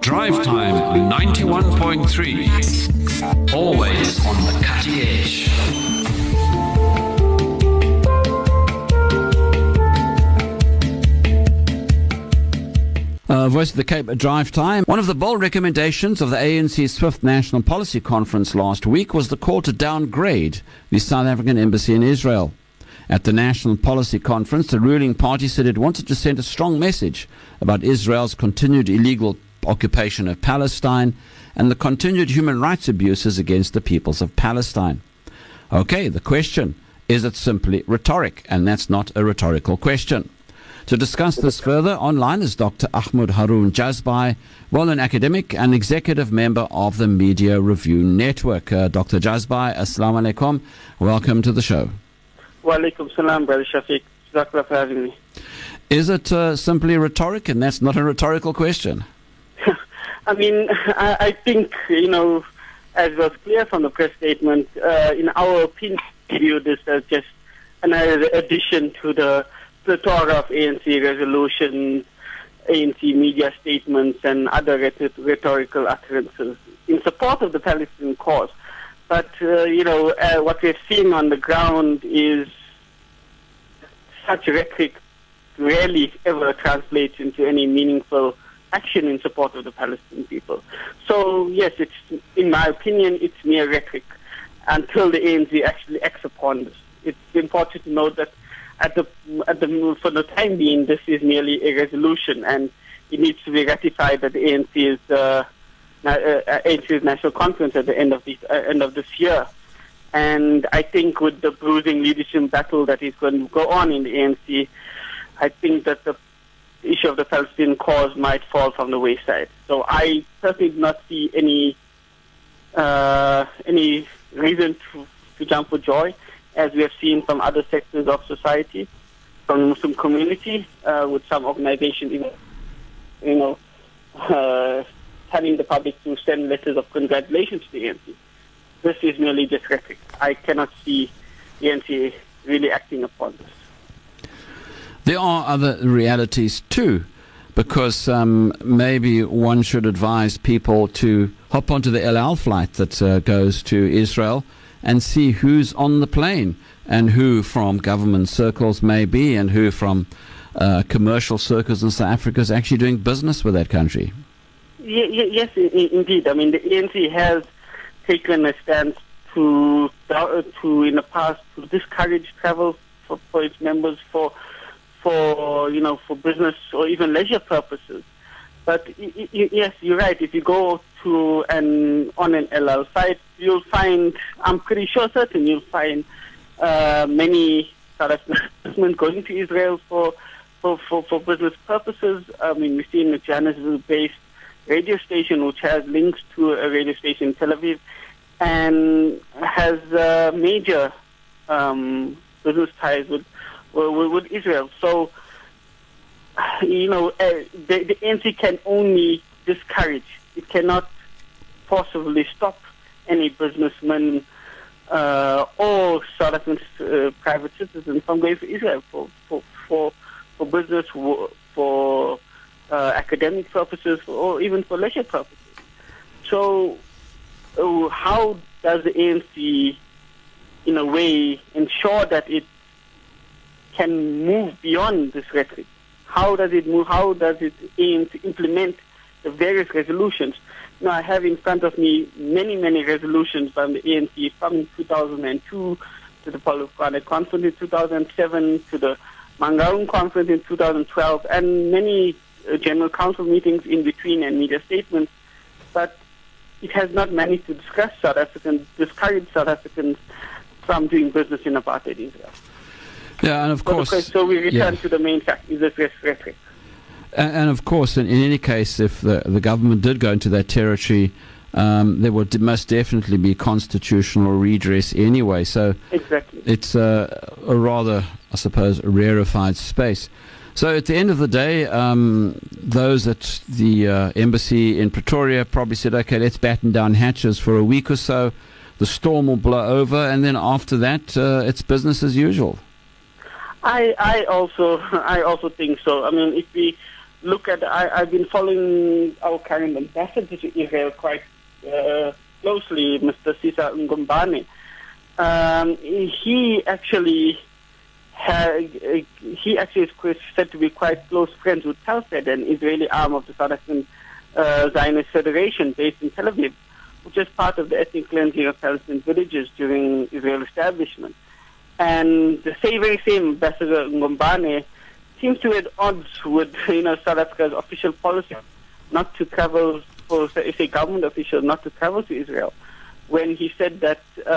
Drive Time 91.3. Always on the cutting edge. Voice of the Cape Drive Time. One of the bold recommendations of the ANC's 5th National Policy Conference last week was the call to downgrade the South African Embassy in Israel. At the National Policy Conference, the ruling party said it wanted to send a strong message about Israel's continued illegal occupation of Palestine and the continued human rights abuses against the peoples of Palestine. Okay, the question, is it simply rhetoric? And that's not a rhetorical question. To discuss this further, online is Dr. Ahmed Haroon Jazbai, well-known academic and executive member of the Media Review Network. Dr. Jazbai, Assalamu alaikum. Welcome to the show. Wa alaikum salam, Brother Shafiq. Jazakallah for having me. Is it simply rhetoric, and that's not a rhetorical question? I mean, I think, as was clear from the press statement, in our opinion, we view this as just another addition to the plethora of ANC resolutions, ANC media statements, and other rhetorical utterances in support of the Palestinian cause. But, what we're seeing on the ground is such rhetoric rarely ever translates into any meaningful action in support of the Palestinian people. So, yes, in my opinion, it's mere rhetoric until the ANC actually acts upon this. It's important to note that for the time being, this is merely a resolution, and it needs to be ratified at the ANC's national conference at the end of this year. And I think with the bruising leadership battle that is going to go on in the ANC, I think that the issue of the Palestinian cause might fall from the wayside. So I personally do not see any reason to jump for joy, as we have seen from other sectors of society, from the Muslim community, with some organizations even, telling the public to send letters of congratulations to the ANC. This is merely just rhetoric. I cannot see the ANC really acting upon this. There are other realities too, because maybe one should advise people to hop onto the El Al flight that goes to Israel and see who's on the plane and who from government circles may be and who from commercial circles in South Africa is actually doing business with that country. Yes, indeed. I mean, the ANC has taken a stance to in the past to discourage travel for its members for business or even leisure purposes. But yes, you're right. If you go to on an El Al site, you'll find, I'm pretty sure certain, you'll find many South African going to Israel for business purposes. I mean, we've seen a Johannesburg-based radio station which has links to a radio station in Tel Aviv and has major business ties with Israel. So, the ANC can only discourage. It cannot possibly stop any businessman or South African private citizens from going to Israel for business, for academic purposes, or even for leisure purposes. So, how does the ANC, in a way, ensure that it can move beyond this rhetoric? How does it move? How does it aim to implement the various resolutions? Now, I have in front of me many resolutions from the ANC from 2002 to the Polokwane Conference in 2007 to the Mangaung Conference in 2012 and many General Council meetings in between and media statements. But it has not managed to discourage South Africans from doing business in apartheid Israel. Yeah, and of course... So we return to the main fact, is this rhetoric. And of course, in any case, if the government did go into that territory, there would most definitely be constitutional redress anyway. So exactly. It's a rather, I suppose, rarefied space. So at the end of the day, those at the embassy in Pretoria probably said, okay, let's batten down hatches for a week or so. The storm will blow over, and then after that, it's business as usual. I also think so. I mean, if we look at, I've been following our current ambassador to Israel quite closely, Mr. Sisa Ngombane. He actually is said to be quite close friends with Telsed, an Israeli arm of the South African Zionist Federation based in Tel Aviv, which is part of the ethnic cleansing of Palestinian villages during Israel establishment. And the very same Ambassador Ngombane seems to be at odds with South Africa's official policy not to travel, for say government officials not to travel to Israel, when he said that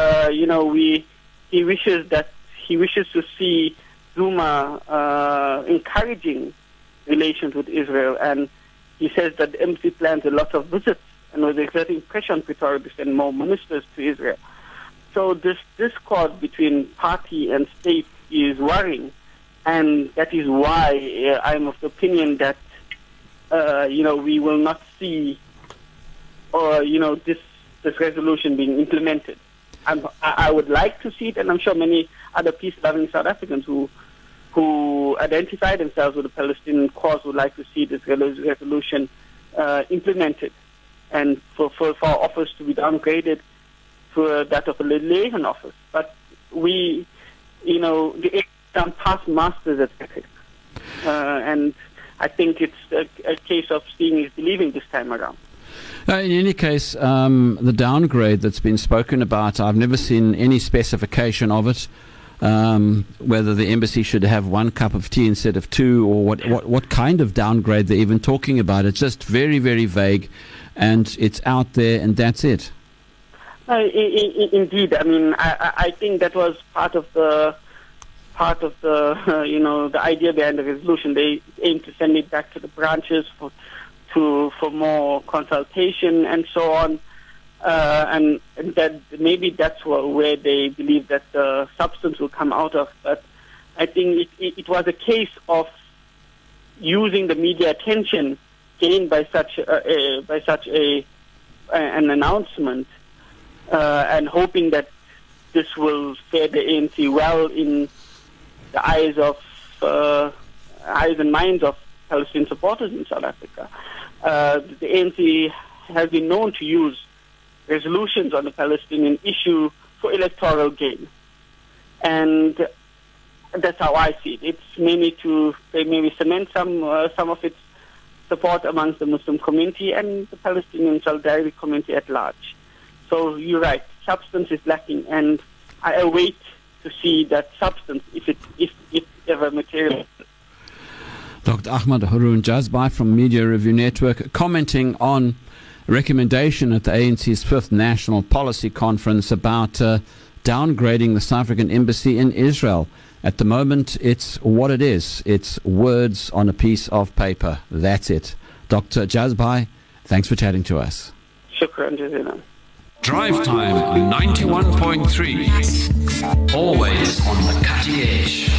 he wishes to see Zuma encouraging relations with Israel, and he says that the embassy plans a lot of visits and was exerting pressure on Pretoria to send more ministers to Israel. So this discord between party and state is worrying, and that is why I'm of the opinion that we will not see this resolution being implemented. I would like to see it, and I'm sure many other peace-loving South Africans who identify themselves with the Palestinian cause would like to see this resolution implemented, and for our office to be downgraded to that of a liaison office. But the past masters at ethics, and I think it's a case of seeing is believing this time around. In any case, the downgrade that's been spoken about, I've never seen any specification of it, whether the embassy should have 1 cup of tea instead of 2, or what kind of downgrade they're even talking about. It's just very, very vague, and it's out there, and that's it. Indeed. I mean, I think that was part of the the idea behind the resolution. They aim to send it back to the branches for more consultation and so on, and that maybe that's where they believe that the substance will come out of. But I think it was a case of using the media attention gained by such an announcement, and hoping that this will fare the ANC well in the eyes and minds of Palestinian supporters in South Africa. The ANC has been known to use resolutions on the Palestinian issue for electoral gain, and that's how I see it. It's mainly to maybe cement some of its support amongst the Muslim community and the Palestinian solidarity community at large. So you're right, substance is lacking, and I await to see that substance if it ever materializes. Dr. Ahmad Haroon Jazbai from Media Review Network commenting on a recommendation at the ANC's 5th National Policy Conference about downgrading the South African Embassy in Israel. At the moment, it's what it is. It's words on a piece of paper. That's it. Dr. Jazbai, thanks for chatting to us. Shukran jazilan. Drive Time 91.3. Always on the cutting edge.